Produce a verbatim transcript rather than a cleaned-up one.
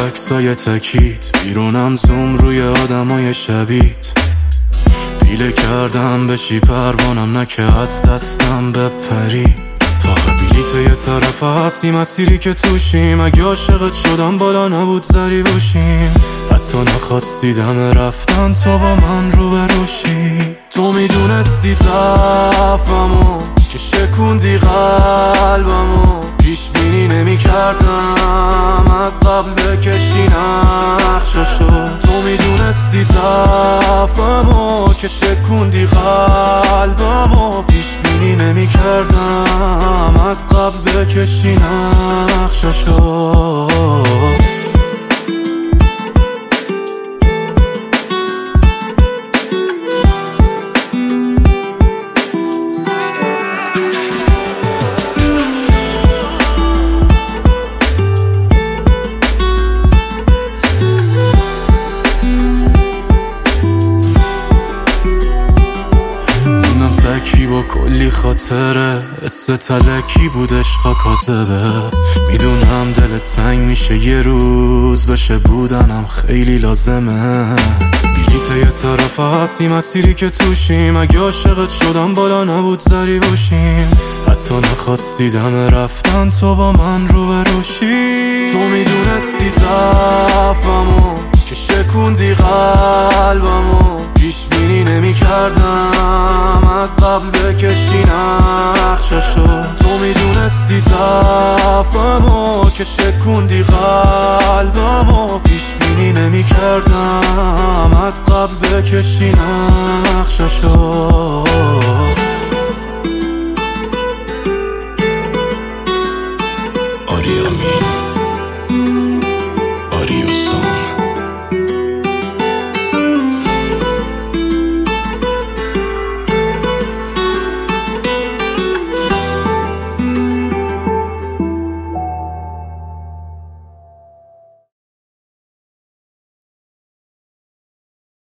عکسای تکیت، بیرونم زوم روی آدمای شبیت. پیله کردم بشی پروانم، نه که از دستم بپری. فقط بلیت یه طرف هست این مسیری که توشیم. اگه عاشقت شدم بالا نبود زری باشیم. حتی نخواستی دم رفتن تو با من رو بروشی. تو میدونستی ضعفمو که شکوندی قلبمو. پیش بینی نمی کردم از قبل بکشی نقششو. تو میدونستی ضعفمو که شکوندی قلبمو. پیش بینی نمی کردم از قبل بکشی نقششو. کی با کلی خاطره استتلکی بود عشقا کاذبه. میدونم دلت تنگ میشه یه روز بشه بودنم خیلی لازمه. بلیت یه طرف هست این مسیری که توشیم. اگه عاشقت شدم بالا نبود زری باشیم. حتی نخواستی دم رفتن تو با من رو بروشی. تو میدونستی ضعفمو که شکوندی قلبمو. پیش بینی نمی کردم از قبل بکشی نقششو. تو میدونستی ضعفمو که شکوندی قلبمو. پیش بینی نمی کردم از قبل بکشی نقششو.